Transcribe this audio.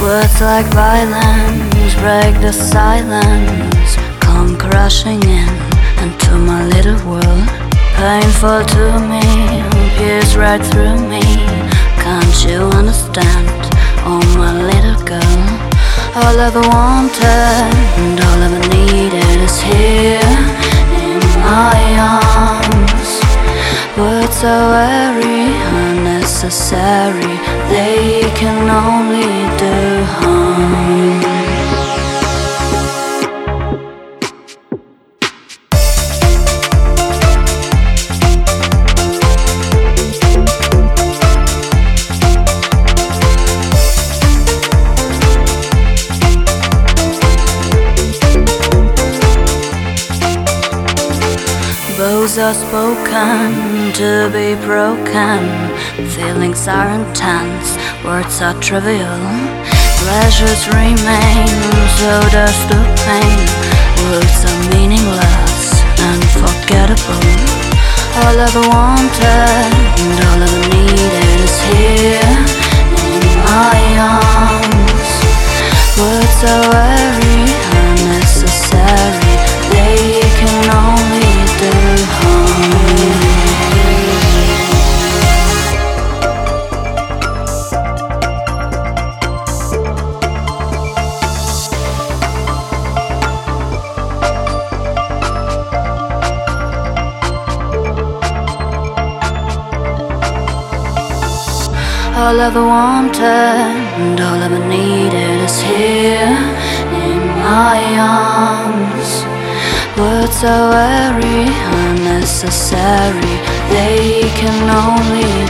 Words like violence break the silence, come crashing in into my little world. Painful to me, pierce right through me. Can't you understand, oh my little girl? All I ever wanted and all I ever needed is here in my arms. Words so very unnecessary, they can only do harm. Bows are spoken to be broken. Feelings are intense, words are trivial. Pleasures remain, so does the pain. Words are meaningless and forgettable. All I ever wanted and all I ever needed is here in my arms. Words are very unnecessary, they can only do harm. All I ever wanted and all I ever needed is here in my arms. Words are very unnecessary, they can only